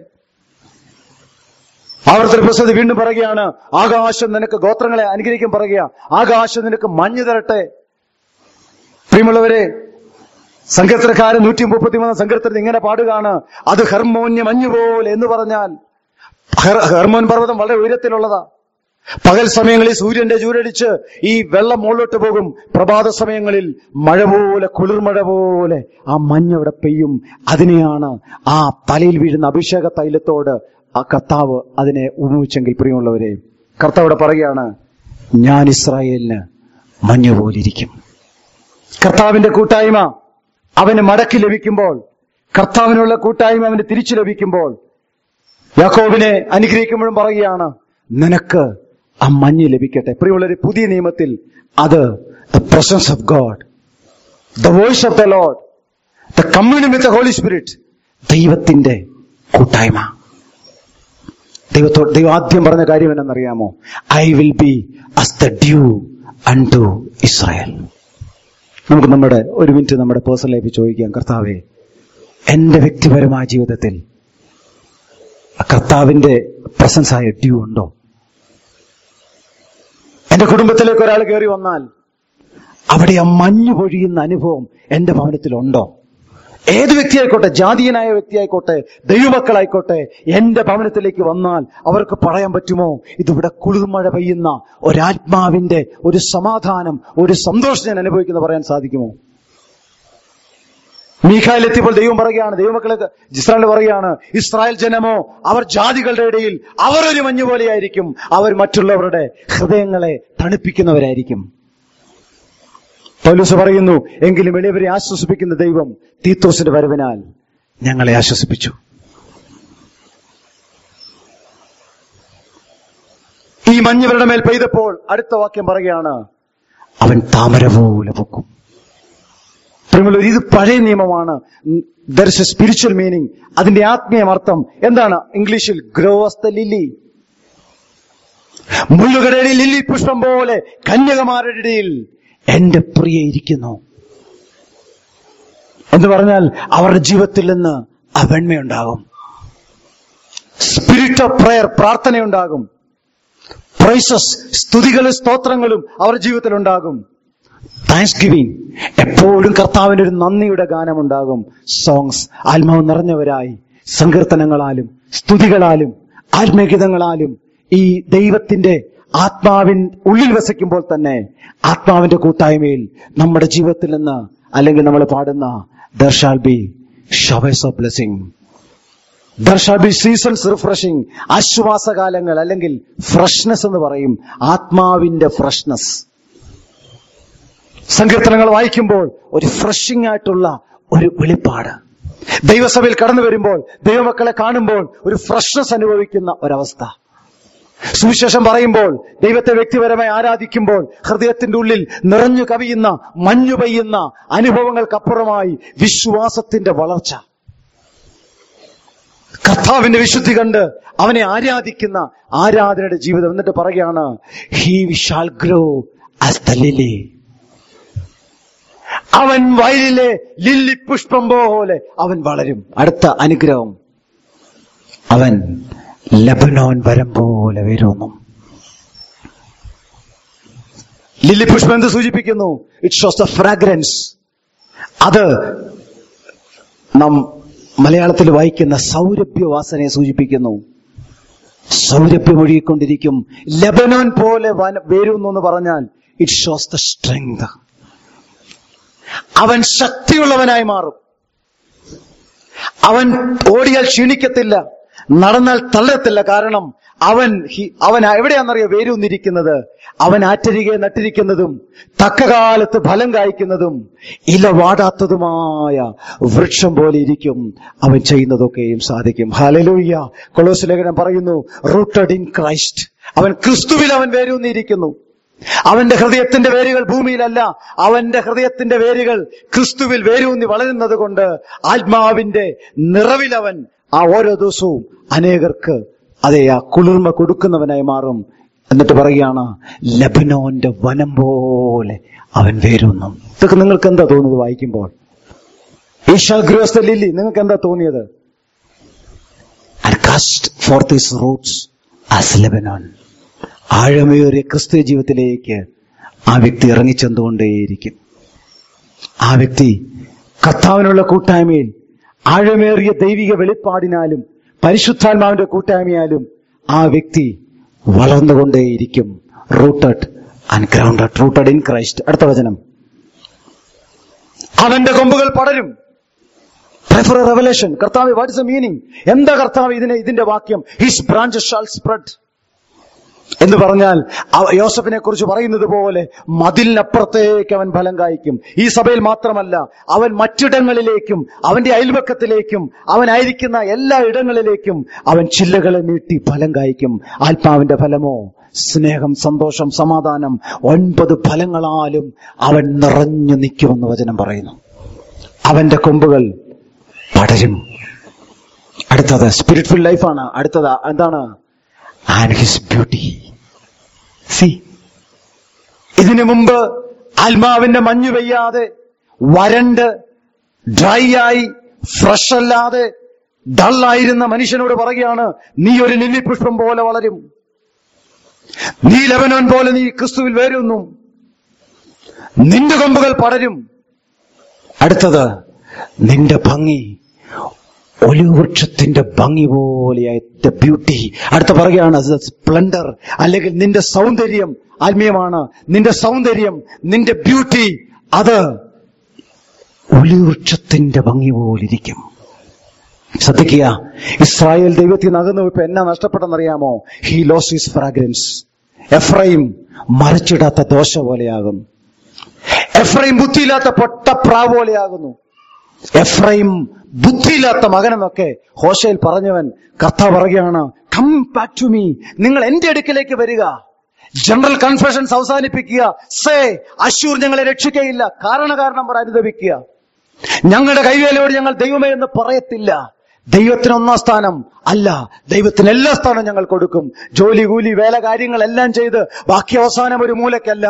A: ആവർത്തന പുസ്തകത്തിൽ വീണ്ടും പറയുകയാണ്, ആകാശം നിനക്ക് ഗോത്രങ്ങളെ അനുഗ്രഹിക്കും പറയുക, ആകാശം നിനക്ക് മഞ്ഞ് തരട്ടെ. പ്രിയമുള്ളവരെ, സങ്കീർത്തനക്കാരൻ 133 സങ്കീർത്തനത്തിൽ ഇങ്ങനെ പാടുകയാണ്, അത് ഹെർമോന്യ മഞ്ഞുപോലെ എന്ന് പറഞ്ഞാൽ, ഹെർമോൻ പർവ്വതം വളരെ ഉയരത്തിലുള്ളതാ. പകൽ സമയങ്ങളിൽ സൂര്യന്റെ ചൂരടിച്ച് ഈ വെള്ളം മുകളിലോട്ട് പോകും. പ്രഭാത സമയങ്ങളിൽ മഴ പോലെ, കുളിർമഴ പോലെ ആ മഞ്ഞ് അവിടെ പെയ്യും. അതിനെയാണ് ആ തലയിൽ വീഴുന്ന അഭിഷേക തൈലത്തോട് ആ കർത്താവ് അതിനെ ഉപമിച്ചെങ്കിൽ, പ്രിയമുള്ളവരെ, കർത്താവ് പറയുകയാണ്, ഞാൻ ഇസ്രായേലിന് മഞ്ഞ് പോലിരിക്കും. കർത്താവിന്റെ കൂട്ടായ്മ അവന് മടക്കി ലഭിക്കുമ്പോൾ, കർത്താവിനുള്ള കൂട്ടായ്മ അവന് തിരിച്ചു ലഭിക്കുമ്പോൾ, യാക്കോബിനെ അനുഗ്രഹിക്കുമ്പോഴും പറയുകയാണ്, നിനക്ക് ആ മഞ്ഞ് ലഭിക്കട്ടെ. പ്രിയമുള്ളവരെ, പുതിയ നിയമത്തിൽ അത് the presence of God, the voice of the Lord, the communion with the Holy Spirit, ദൈവത്തിന്റെ കൂട്ടായ്മ. ദൈവം ആദ്യം പറഞ്ഞ കാര്യം എന്നറിയാമോ? I will be as the dew unto Israel. നമുക്ക് ഒരു മിനിറ്റ് നമ്മുടെ പേഴ്സണൽ ലൈഫിൽ ചോദിക്കാം, കർത്താവേ, എന്റെ വ്യക്തിപരമായ ജീവിതത്തിൽ കർത്താവിന്റെ പ്രസൻസ് ആയ ഡ്യൂ ഉണ്ടോ? എന്റെ കുടുംബത്തിലേക്ക് ഒരാൾ കയറി വന്നാൽ അവിടെ ആ മഞ്ഞു പൊഴിയുന്ന അനുഭവം എന്റെ ഭവനത്തിലുണ്ടോ? ഏത് വ്യക്തിയായിക്കോട്ടെ, ജാതീയനായ വ്യക്തിയായിക്കോട്ടെ, ദൈവമക്കളായിക്കോട്ടെ, എന്റെ ഭവനത്തിലേക്ക് വന്നാൽ അവർക്ക് പറയാൻ പറ്റുമോ, ഇതിവിടെ കുളിർമഴ പെയ്യുന്ന ഒരാത്മാവിന്റെ ഒരു സമാധാനം, ഒരു സന്തോഷം ഞാൻ അനുഭവിക്കുന്ന പറയാൻ സാധിക്കുമോ? മീഖായിൽ എത്തിയപ്പോൾ ദൈവം പറയുകയാണ്, ദൈവമക്കളെ ഇസ്രായേൽ പറയുകയാണ്, ഇസ്രായേൽ ജനമോ അവർ ജാതികളുടെ ഇടയിൽ അവർ ഒരു മഞ്ഞു പോലെയായിരിക്കും, അവർ മറ്റുള്ളവരുടെ ഹൃദയങ്ങളെ തണുപ്പിക്കുന്നവരായിരിക്കും. പൗലോസ് പറയുന്നു, എങ്കിലും എളിയവരെ ആശ്വസിപ്പിക്കുന്ന ദൈവം തീത്തോസിന്റെ വരവിനാൽ ഞങ്ങളെ ആശ്വസിപ്പിച്ചു. ഈ മഞ്ഞവരുടെ മേൽ പെയ്തപ്പോൾ അടുത്ത വാക്യം പറയുകയാണ്, അവൻ താമര പോലെ പൊക്കും. ഇത് പഴയ നിയമമാണ്. There is a spiritual meaning. അതിന്റെ ആത്മീയമർത്ഥം എന്താണ്? ഇംഗ്ലീഷിൽ ഗ്രോ ആസ് ദ ലില്ലി. മുള്ളുകടലിൽ ലില്ലി പുഷ്പം പോലെ കന്യകമാരുടെ ഇടയിൽ എന്റെ പ്രിയ ഇരിക്കുന്നു എന്ന് പറഞ്ഞാൽ അവരുടെ ജീവിതത്തിൽ നിന്ന് ആ വെണ്മയുണ്ടാകും. സ്പിരിറ്റ് ഓഫ് പ്രയർ, പ്രാർത്ഥനയുണ്ടാകും. പ്രൈസസ്, സ്തുതികളും സ്തോത്രങ്ങളും അവരുടെ ജീവിതത്തിൽ ഉണ്ടാകും. താങ്ക്സ് ഗിവിംഗ്, എപ്പോഴും കർത്താവിന്റെ ഒരു നന്ദിയുടെ ഗാനമുണ്ടാകും. സോങ്സ്, ആത്മാവ് നിറഞ്ഞവരായി സങ്കീർത്തനങ്ങളാലും സ്തുതികളാലും ആത്മഗീതങ്ങളാലും ഈ ദൈവത്തിന്റെ ആത്മാവിൻ ഉള്ളിൽ വസിക്കുമ്പോൾ തന്നെ ആത്മാവിന്റെ കൂട്ടായ്മയിൽ നമ്മുടെ ജീവിതത്തിൽ നിന്ന്, അല്ലെങ്കിൽ നമ്മൾ പാടുന്ന there shall be showers of blessing, there shall be seasons refreshing, ആശ്വാസകാലങ്ങൾ, അല്ലെങ്കിൽ ഫ്രഷ്നെസ് എന്ന് പറയും, ആത്മാവിന്റെ ഫ്രഷ്നെസ്. സങ്കീർത്തനങ്ങൾ വായിക്കുമ്പോൾ ഒരു ഫ്രഷിംഗ് ആയിട്ടുള്ള ഒരു വെളിപ്പാട്. ദൈവസഭയിൽ കടന്നു വരുമ്പോൾ, ദൈവമക്കളെ കാണുമ്പോൾ ഒരു ഫ്രഷ്നെസ് അനുഭവിക്കുന്ന ഒരവസ്ഥ. സുവിശേഷം പറയുമ്പോൾ, ദൈവത്തെ വ്യക്തിപരമായി ആരാധിക്കുമ്പോൾ ഹൃദയത്തിന്റെ ഉള്ളിൽ നിറഞ്ഞു കവിയുന്ന, മഞ്ഞു പെയ്യുന്ന അനുഭവങ്ങൾക്കപ്പുറമായി വിശ്വാസത്തിന്റെ വളർച്ച. കർത്താവിന്റെ വിശുദ്ധി കണ്ട് അവനെ ആരാധിക്കുന്ന ആരാധനയുടെ ജീവിതം. എന്നിട്ട് പറയുകയാണ്, he shall grow as the lily. അവൻ വയലിലെ ലില്ലി പുഷ്പം പോലെ അവൻ വളരും. അടുത്ത അനുഗ്രഹം, അവൻ ലബനോൻ വരം പോലെ വരുന്നു. ലില്ലി പുഷ്പം എന്ത് സൂചിപ്പിക്കുന്നു? It shows the fragrance. അത് നാം മലയാളത്തിൽ വായിക്കുന്ന സൗരഭ്യവാസനയെ സൂചിപ്പിക്കുന്നു. സൗരഭ്യമൊഴുകിക്കൊണ്ടിരിക്കും. ലബനോൻ പോലെ വരുന്നു എന്ന് പറഞ്ഞാൽ ഇറ്റ് ഷോസ് ദ സ്ട്രെങ്ത്. അവൻ ശക്തിയുള്ളവനായി മാറും. അവൻ ഓടിയാൽ ക്ഷീണിക്കത്തില്ല, നടന്നാൽ തള്ളത്തില്ല. കാരണം അവൻ എവിടെയാണെന്നറിയോ വേരൂന്നിരിക്കുന്നത്? അവൻ ആറ്റരികെ നട്ടിരിക്കുന്നതും തക്കകാലത്ത് ഫലം കായ്ക്കുന്നതും ഇല വാടാത്തതുമായ വൃക്ഷം പോലെ ഇരിക്കും. അവൻ ചെയ്യുന്നതൊക്കെയും സാധിക്കും. ഹല്ലേലൂയ. കൊളോസ്യ ലേഖനം പറയുന്നു, റൂട്ടഡ് ഇൻ ക്രൈസ്റ്റ്. അവൻ ക്രിസ്തുവിൽ അവൻ വേരൂന്നിരിക്കുന്നു. അവന്റെ ഹൃദയത്തിന്റെ വേരുകൾ ഭൂമിയിലല്ല, അവന്റെ ഹൃദയത്തിന്റെ വേരുകൾ ക്രിസ്തുവിൽ വേരൂന്നി വളരുന്നത് കൊണ്ട് ആത്മാവിന്റെ നിറവിലവൻ ആ ഓരോ ദിവസവും അനേകർക്ക് ആ കുളിർമ കൊടുക്കുന്നവനായി മാറും. എന്നിട്ട് പറയുകയാണ്, ലബനോന്റെ വനം പോലെ അവൻ വേരുന്നു. ഇതൊക്കെ നിങ്ങൾക്ക് എന്താ തോന്നുന്നത് വായിക്കുമ്പോൾ? ലില്ലി, നിങ്ങൾക്ക് എന്താ തോന്നിയത്? And cast forth his roots as Lebanon. ആഴമേറിയ ക്രിസ്തീയ ജീവിതത്തിലേക്ക് ആ വ്യക്തി ഇറങ്ങിച്ചെന്നുകൊണ്ടേയിരിക്കും. ആ വ്യക്തി കർത്താവിനുള്ള കൂട്ടായ്മയിൽ ആഴമേറിയ ദൈവിക വെളിപ്പാടിനാലും പരിശുദ്ധാത്മാവിന്റെ കൂട്ടായ്മയാലും ആ വ്യക്തി വളർന്നുകൊണ്ടേയിരിക്കും. Rooted and grounded, rooted in Christ. അടുത്ത വചനം, അവന്റെ കൊമ്പുകൾ പടരും. റെവലേഷൻ. കർത്താവ്, വാട്ട് ഇസ് ദ മീനിങ്? എന്താ കർത്താവ് ഇതിന്റെ വാക്യം? ഹിസ് ബ്രാഞ്ചസ് ഷാൽ സ്പ്രെഡ് എന്ന് പറഞ്ഞാൽ യോസഫിനെ കുറിച്ച് പറയുന്നത് പോലെ മതിലിനപ്പുറത്തേക്ക് അവൻ ഫലം കായ്ക്കും. ഈ സഭയിൽ മാത്രമല്ല, അവൻ മറ്റിടങ്ങളിലേക്കും അവന്റെ അയൽവക്കത്തിലേക്കും അവനായിരിക്കുന്ന എല്ലാ ഇടങ്ങളിലേക്കും അവൻ ചില്ലകളെ നീട്ടി ഫലം കായ്ക്കും. ആത്മാവിന്റെ ഫലമോ സ്നേഹം, സന്തോഷം, സമാധാനം, 9 ഫലങ്ങളാലും അവൻ നിറഞ്ഞു നിൽക്കുമെന്ന് വചനം പറയുന്നു. അവന്റെ കൊമ്പുകൾ പടരും. അടുത്തത് സ്പിരിറ്റ്ഫുൾ ലൈഫാണ്. അടുത്തത് എന്താണ്? And his beauty. സി, ഇതിനു മുമ്പ് ആത്മാവിന്റെ മഞ്ഞു പെയ്യാതെ വരണ്ട് ഡ്രൈ ആയി ഫ്രഷ് അല്ലാതെ ഡള്ളായിരുന്ന മനുഷ്യനോട് പറയുകയാണ്, നീ ഒരു ലില്ലി പുഷ്പം പോലെ വളരും, നീ ലെബനോൻ പോലെ നീ ക്രിസ്തുവിൽ വരുന്നു, നിന്റെ കൊമ്പുകൾ പടരും. അടുത്തത്, നിന്റെ ഭംഗി ഒലിവ് വൃക്ഷത്തിന്റെ ഭംഗി പോലെയായി, ബ്യൂട്ടി. അടുത്ത പറയുകയാണ് സ്പ്ലെൻഡർ, അല്ലെങ്കിൽ നിന്റെ സൗന്ദര്യം ആത്മീയമാണ്. നിന്റെ സൗന്ദര്യം, നിന്റെ ബ്യൂട്ടി, അത് ഒലിവ് വൃക്ഷത്തിന്റെ ഭംഗി പോലിരിക്കും. ശ്രദ്ധിക്കുക, ഇസ്രായേൽ ദൈവത്തിൽ നിന്ന് അകന്നു ഇപ്പൊ എന്നാ നഷ്ടപ്പെട്ടെന്നറിയാമോ? He lost his fragrance. Ephraim മറിച്ചിടാത്ത ദോശ പോലെയാകും. എഫ്രൈം ബുദ്ധിയില്ലാത്ത പൊട്ടപ്രാവ് പോലെയാകുന്നു. എഫ്രൈം ബുദ്ധിയില്ലാത്ത മകനെന്നൊക്കെ ഹോശയിൽ പറഞ്ഞവൻ കർത്താവ് പറയുകയാണ്, കം ബാക്ക് ടു മീ, നിങ്ങൾ എന്റെ അടുക്കിലേക്ക് വരിക. ജനറൽ കൺഫെഷൻസ് അവസാനിപ്പിക്കുക. സേ, അശ്ശൂർ ഞങ്ങളെ രക്ഷിക്കയില്ല, കാരണം അനുദപിക്കുക. ഞങ്ങളുടെ കൈവേലയോട് ഞങ്ങൾ ദൈവമേ എന്ന് പറയത്തില്ല. ദൈവത്തിന് ഒന്നാം സ്ഥാനം അല്ല, ദൈവത്തിന് എല്ലാ സ്ഥാനവും ഞങ്ങൾ കൊടുക്കും. ജോലി കൂലി വേല കാര്യങ്ങളെല്ലാം ചെയ്ത് ബാക്കി അവസാനം ഒരു മൂലക്കല്ല.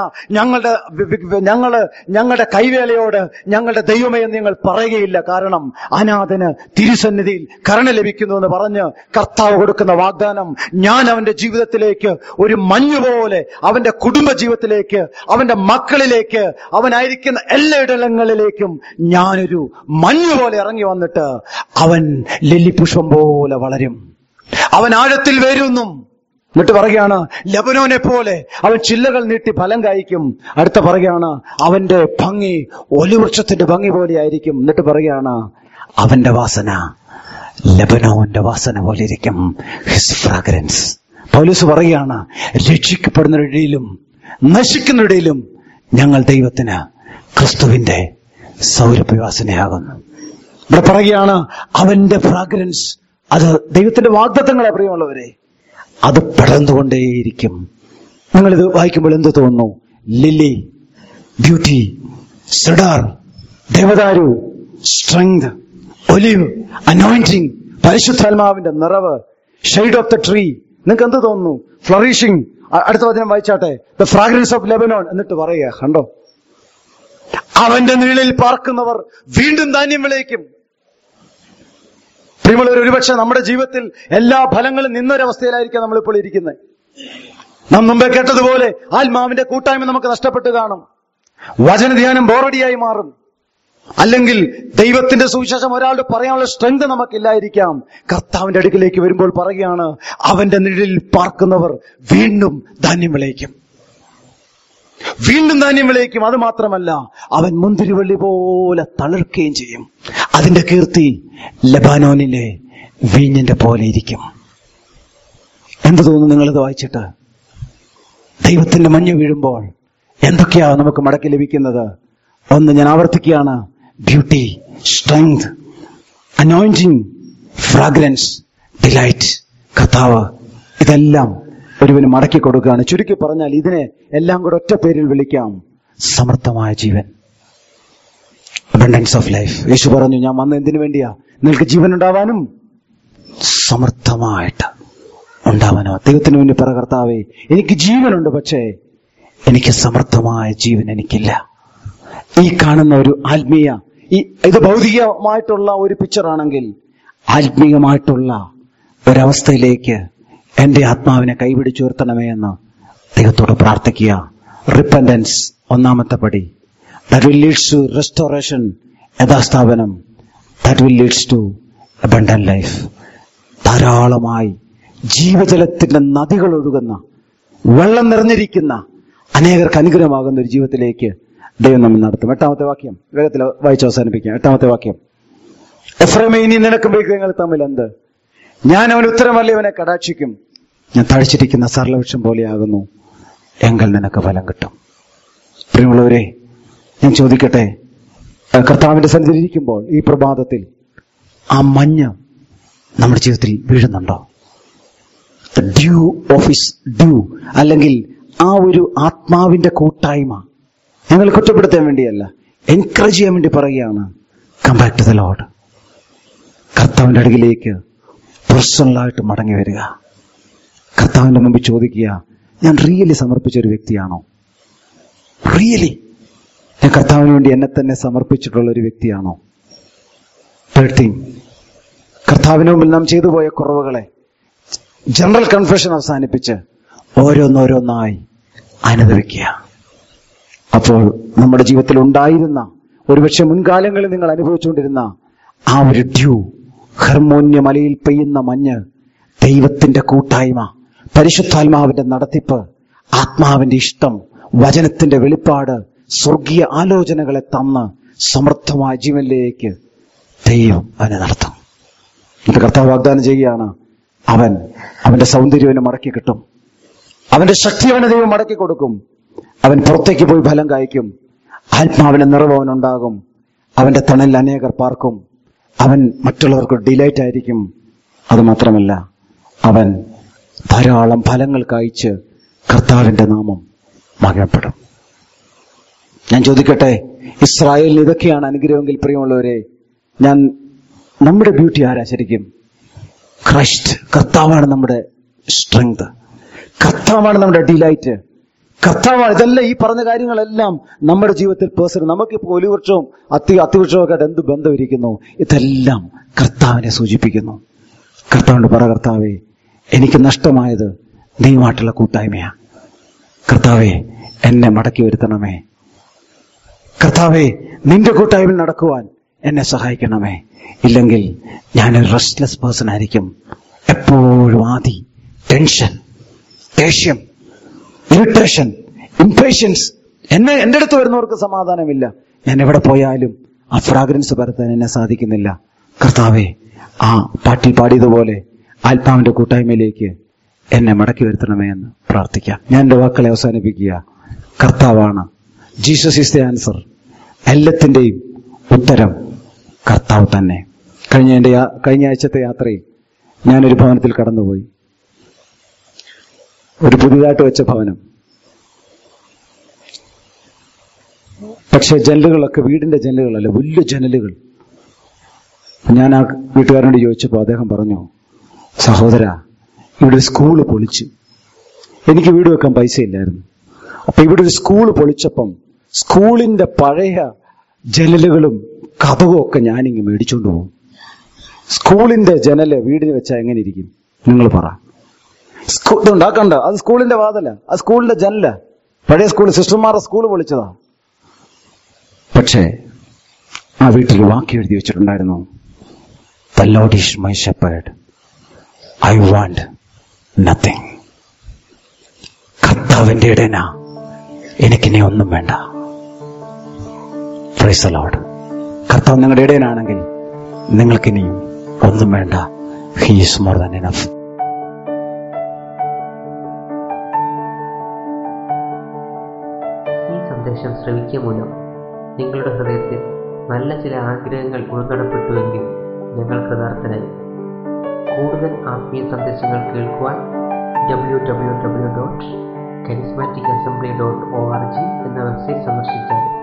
A: ഞങ്ങളുടെ കൈവേലയോട് ഞങ്ങളുടെ ദൈവമേ എന്ന് ഞങ്ങൾ പറയുകയില്ല. കാരണം അനാഥന് തിരുസന്നിധിയിൽ കരുണ ലഭിക്കുന്നു എന്ന് പറഞ്ഞ് കർത്താവ് കൊടുക്കുന്ന വാഗ്ദാനം, ഞാൻ അവന്റെ ജീവിതത്തിലേക്ക് ഒരു മഞ്ഞുപോലെ, അവന്റെ കുടുംബ ജീവിതത്തിലേക്ക്, അവന്റെ മക്കളിലേക്ക്, അവനായിരിക്കുന്ന എല്ലായിടങ്ങളിലേക്കും ഞാനൊരു മഞ്ഞുപോലെ ഇറങ്ങി വന്നിട്ട് അവൻ ലില്ലിപുഷ്പം പോലെ വളരും. അവൻ ആഴത്തിൽ വേരുന്നു. എന്നിട്ട് പറയുകയാണ്, ലെബനോനെ പോലെ അവൻ ചില്ലകൾ നീട്ടി ഫലം കായ്ക്കും. അടുത്ത പറയുകയാണ്, അവന്റെ ഭംഗി ഒലിവൃക്ഷത്തിന്റെ ഭംഗി പോലെ ആയിരിക്കും. എന്നിട്ട് പറയുകയാണ്, അവന്റെ വാസന ലെബനോന്റെ വാസന പോലെ ഇരിക്കും. His fragrance. പൗലോസ് പറയുകയാണ്, രക്ഷിക്കപ്പെടുന്നവരുടെയിലും നശിക്കുന്നവരുടെയിലും ഞങ്ങൾ ദൈവത്തിന് ക്രിസ്തുവിന്റെ സൗരഭ്യവാസനയാകുന്നു. ഇവിടെ പറയുകയാണ്, അവന്റെ ഫ്രാഗ്രൻസ്, അത് ദൈവത്തിന്റെ വാഗ്ദത്തങ്ങളെ പ്രിയമുള്ളവരെ, അത് പടർന്നുകൊണ്ടേയിരിക്കും. നിങ്ങളിത് വായിക്കുമ്പോൾ എന്ത് തോന്നുന്നു? ലില്ലി, ബ്യൂട്ടി, സെഡാർ, ദേവദാരു, സ്ട്രെങ്ത്, ഒലിവ്, അനോയിന്റിങ്, പരിശുദ്ധാത്മാവിന്റെ നിറവ്, ഷെയ്ഡ് ഓഫ് ദ ട്രീ. നിങ്ങൾക്ക് എന്ത് തോന്നുന്നു? ഫ്ലറിഷിംഗ്. അടുത്ത വചനം വായിച്ചാട്ടെ, ദ ഫ്രാഗ്രൻസ് ഓഫ് ലെബനോൺ. എന്നിട്ട് പറയുക, കണ്ടോ, അവന്റെ നിഴലിൽ പാർക്കുന്നവർ വീണ്ടും ധാന്യം വിളയിക്കും. പ്രിയമുള്ളവർ, ഒരുപക്ഷെ നമ്മുടെ ജീവിതത്തിൽ എല്ലാ ഫലങ്ങളും നിന്നൊരവസ്ഥയിലായിരിക്കാം നമ്മളിപ്പോൾ ഇരിക്കുന്നത്. നാം മുമ്പേ കേട്ടതുപോലെ ആത്മാവിന്റെ കൂട്ടായ്മ നമുക്ക് നഷ്ടപ്പെട്ട് കാണും. വചനധ്യാനം ബോറടിയായി മാറും. അല്ലെങ്കിൽ ദൈവത്തിന്റെ സുവിശേഷം ഒരാളുടെ പറയാനുള്ള സ്ട്രെങ്ത് നമുക്കില്ലായിരിക്കാം. കർത്താവിന്റെ അടുക്കിലേക്ക് വരുമ്പോൾ പറയുകയാണ്, അവന്റെ നിഴലിൽ പാർക്കുന്നവർ വീണ്ടും ധാന്യം വിളയിക്കും. വീണ്ടും ധാന്യം വിളയിക്കും. അത് മാത്രമല്ല, അവൻ മുന്തിരിവള്ളി പോലെ തളിർക്കുകയും ചെയ്യും. അതിന്റെ കീർത്തി ലെബാനോനിലെ വീഞ്ഞിന്റെ പോലെ ഇരിക്കും. എന്ത് തോന്നുന്നു നിങ്ങളിത് വായിച്ചിട്ട്? ദൈവത്തിന്റെ മഞ്ഞ് വീഴുമ്പോൾ എന്തൊക്കെയാ നമുക്ക് മടക്കി ലഭിക്കുന്നത്? ഒന്ന്, ഞാൻ ആവർത്തിക്കുകയാണ്, beauty, strength, anointing, fragrance, delight. കർത്താവ് ഇതെല്ലാം ഒരുവന് മടക്കി കൊടുക്കുകയാണ്. ചുരുക്കി പറഞ്ഞാൽ ഇതിനെ എല്ലാം കൂടെ ഒറ്റ പേരിൽ വിളിക്കാം, സമർത്ഥമായ ജീവൻ, അബണ്ടൻസ് ഓഫ് ലൈഫ്. യേശു പറഞ്ഞു, ഞാൻ വന്ന എന്തിനു വേണ്ടിയാ? നിങ്ങൾക്ക് ജീവൻ ഉണ്ടാവാനും സമർത്ഥമായിട്ട് ഉണ്ടാവാനോ. ദൈവത്തിന് വേണ്ടി പറ, കർത്താവേ, എനിക്ക് ജീവനുണ്ട്, പക്ഷേ എനിക്ക് സമർത്ഥമായ ജീവൻ എനിക്കില്ല. ഈ കാണുന്ന ഒരു ആത്മീയ, ഇത് ഭൗതികമായിട്ടുള്ള ഒരു പിക്ചറാണെങ്കിൽ, ആത്മീയമായിട്ടുള്ള ഒരവസ്ഥയിലേക്ക് എന്റെ ആത്മാവിനെ കൈപിടിച്ചുയർത്തണമേ എന്ന് ദൈവത്തോട് പ്രാർത്ഥിക്കുക. റിപ്പന്റൻസ് ഒന്നാമത്തെ പടി. That will leads to restoration, യഥാസ്ഥാപനം. That will leads to abundant life. ധാരാളമായി ജീവജലത്തിന്റെ നദികൾ ഒഴുകുന്ന, വെള്ളം നിറഞ്ഞിരിക്കുന്ന, അനേകർക്ക് അനുഗ്രഹമാകുന്ന ഒരു ജീവിതത്തിലേക്ക് ദൈവം നമ്മെ നടത്തും. 8ാമത്തെ വാക്യം വേഗത്തിൽ വായിച്ച് അവസാനിപ്പിക്കാം. 8ാമത്തെ വാക്യം, എഫ്രൈമേ, ഇനി നിനക്കും നിങ്ങൾ തമ്മിൽ എന്ത്? ഞാൻ അവൻ ഉത്തരമല്ല ഇവനെ കടാക്ഷിക്കും. ഞാൻ തഴിച്ചിരിക്കുന്ന സർലവൃക്ഷം പോലെയാകുന്നു, എങ്കിൽ നിനക്ക് ഫലം കിട്ടും. പ്രിയമുള്ളവരെ, ഞാൻ ചോദിക്കട്ടെ, കർത്താവിന്റെ സന്നിധിയിൽ ഇരിക്കുമ്പോൾ ഈ പ്രഭാതത്തിൽ ആ മഞ്ഞ് നമ്മുടെ ജീവിതത്തിൽ വീഴുന്നുണ്ടോ? ഡ്യൂ ഓഫ് ഹിസ് ഡ്യൂ, അല്ലെങ്കിൽ ആ ഒരു ആത്മാവിന്റെ കൂട്ടായ്മ. ഞങ്ങൾ കുറ്റപ്പെടുത്താൻ വേണ്ടിയല്ല, എൻകറേജ് ചെയ്യാൻ വേണ്ടി പറയുകയാണ്, come back to the Lord. കർത്താവിന്റെ അടുക്കിലേക്ക് പേഴ്സണലായിട്ട് മടങ്ങി വരിക. കർത്താവിന്റെ മുമ്പിൽ ചോദിക്കുക, ഞാൻ റിയലി സമർപ്പിച്ച ഒരു വ്യക്തിയാണോ? റിയലി ഞാൻ കർത്താവിന് വേണ്ടി എന്നെ തന്നെ സമർപ്പിച്ചിട്ടുള്ള ഒരു വ്യക്തിയാണോ? തേർഡ് തിങ്, കർത്താവിന് മുമ്പിൽ നാം ചെയ്തു പോയ കുറവുകളെ ജനറൽ കൺഫെഷൻ അവസാനിപ്പിച്ച് ഓരോന്നോരോന്നായി അനുഭവിക്കുക. അപ്പോൾ നമ്മുടെ ജീവിതത്തിൽ ഉണ്ടായിരുന്ന, ഒരുപക്ഷെ മുൻകാലങ്ങളിൽ നിങ്ങൾ അനുഭവിച്ചുകൊണ്ടിരുന്ന ആ ഒരു ഡ്യൂ, ഹെർമോന്യ മലയിൽ പെയ്യുന്ന മഞ്ഞ്, ദൈവത്തിന്റെ കൂട്ടായ്മ, പരിശുദ്ധാത്മാവിന്റെ നടത്തിപ്പ്, ആത്മാവിന്റെ ഇഷ്ടം, വചനത്തിന്റെ വെളിപ്പാട്, സ്വർഗീയ ആലോചനകളെ തന്ന് സമർത്ഥമായ ജീവനിലേക്ക് ദൈവം അവനെ നടത്തും. ഇത് കർത്താവ് വാഗ്ദാനം ചെയ്യുകയാണ്. അവന്റെ സൗന്ദര്യം അവന് മടക്കി കിട്ടും. അവന്റെ ശക്തി അവന് ദൈവം മടക്കി കൊടുക്കും. അവൻ പുറത്തേക്ക് പോയി ഫലം കായ്ക്കും. ആത്മാവിന്റെ നിറവ് അവനുണ്ടാകും. അവന്റെ തണലിൽ അനേകർ പാർക്കും. അവൻ മറ്റുള്ളവർക്ക് ഡിലൈറ്റ് ആയിരിക്കും. അതുമാത്രമല്ല, അവൻ ധാരാളം ഫലങ്ങൾ കായ്ച്ച് കർത്താവിന്റെ നാമം മഹിമപ്പെടും. ഞാൻ ചോദിക്കട്ടെ, ഇസ്രായേലിന് ഇതൊക്കെയാണ് അനുഗ്രഹമെങ്കിൽ പ്രിയമുള്ളവരെ, നമ്മുടെ ബ്യൂട്ടി ആരാ ശരിക്കും? ക്രൈസ്റ്റ്. കർത്താവാണ് നമ്മുടെ സ്ട്രെങ്ത്. കർത്താവാണ് നമ്മുടെ ഡിലൈറ്റ്. കർത്താവാണ്. ഇതെല്ലാം, ഈ പറഞ്ഞ കാര്യങ്ങളെല്ലാം നമ്മുടെ ജീവിതത്തിൽ പേഴ്സണൽ. നമുക്കിപ്പോൾ ഒലിവൃക്ഷവും അത്തിവൃക്ഷവും ഒക്കെ എന്ത് ബന്ധമിരിക്കുന്നു? ഇതെല്ലാം കർത്താവിനെ സൂചിപ്പിക്കുന്നു. കർത്താവിനോട് പറ, കർത്താവേ, എനിക്ക് നഷ്ടമായത് നീയുമായിട്ടുള്ള കൂട്ടായ്മയാ. കർത്താവേ, എന്നെ മടക്കി വരുത്തണമേ. കർത്താവേ, നിന്റെ കൂട്ടായ്മയിൽ നടക്കുവാൻ എന്നെ സഹായിക്കണമേ. ഇല്ലെങ്കിൽ ഞാനൊരു റെസ്റ്റ്ലെസ് പേഴ്സൺ ആയിരിക്കും. എപ്പോഴും ആദി, ടെൻഷൻ, ദേഷ്യം, ഇറിറ്റേഷൻ, ഇംപേഷ്യൻസ്. എൻ്റെ അടുത്ത് വരുന്നവർക്ക് സമാധാനമില്ല. ഞാൻ എവിടെ പോയാലും ആ ഫ്രാഗ്രൻസ് പരത്താൻ എന്നെ സാധിക്കുന്നില്ല. കർത്താവേ, ആ പാട്ടിൽ പാടിയതുപോലെ ആത്മാവിന്റെ കൂട്ടായ്മയിലേക്ക് എന്നെ മടക്കി വരുത്തണമേ എന്ന് പ്രാർത്ഥിക്കാം. ഞാൻ എൻ്റെ വാക്കുകളെ അവസാനിപ്പിക്കുക. കർത്താവാണ്. Jesus is the answer. എല്ലാത്തിൻ്റെയും ഉത്തരം കർത്താവ് തന്നെ. കഴിഞ്ഞ ആഴ്ചത്തെ യാത്രയിൽ ഞാനൊരു ഭവനത്തിൽ കടന്നുപോയി. ഒരു പുതിയതായിട്ട് വെച്ച ഭവനം. പക്ഷെ ജനലുകളൊക്കെ വീടിന്റെ ജനലുകളല്ല, വലിയ ജനലുകൾ. ഞാൻ ആ വീട്ടുകാരനോട് ചോദിച്ചപ്പോൾ അദ്ദേഹം പറഞ്ഞു, സഹോദര, ഇവിടെ ഒരു സ്കൂള് പൊളിച്ചു. എനിക്ക് വീട് വെക്കാൻ പൈസ ഇല്ലായിരുന്നു. അപ്പൊ ഇവിടെ ഒരു സ്കൂള് പൊളിച്ചപ്പം സ്കൂളിന്റെ പഴയ ജനലുകളും കതകും ഒക്കെ ഞാനിങ്ങ് മേടിച്ചോണ്ട് പോകും. സ്കൂളിന്റെ ജനല് വീടിന് വെച്ചാൽ എങ്ങനെ ഇരിക്കും? നിങ്ങൾ പറ. ഇതുണ്ടാക്കണ്ട, അത് സ്കൂളിന്റെ വാതല, അത് സ്കൂളിന്റെ ജനല. പഴയ സ്കൂൾ, സിസ്റ്റർമാരുടെ സ്കൂൾ പൊളിച്ചതാ. പക്ഷേ ആ വീട്ടിൽ വാക്യം എഴുതി വെച്ചിട്ടുണ്ടായിരുന്നു, The Lord is my shepherd, I want nothing. കർത്താവിന്റെ ഇടയനാ, എനിക്കിനി ഒന്നും വേണ്ട. Praise the Lord. കർത്താവ് നിങ്ങളുടെ ഇടയനാണെങ്കിൽ നിങ്ങൾക്കിനിയും ഒന്നും വേണ്ട. He is more than enough.
C: ഈ സന്ദേശം ശ്രവിക്കുക മൂലം നിങ്ങളുടെ ഹൃദയത്തിൽ നല്ല ചില ആഗ്രഹങ്ങൾ ഉൾനടപ്പെട്ടുവെങ്കിൽ ഞങ്ങൾ കൃതാർത്ഥരായി. കൂടുതൽ ആത്മീയ സന്ദേശങ്ങൾ കേൾക്കുവാൻ www.charismaticassembly.org എന്ന വെബ്സൈറ്റ് സന്ദർശിച്ചാൽ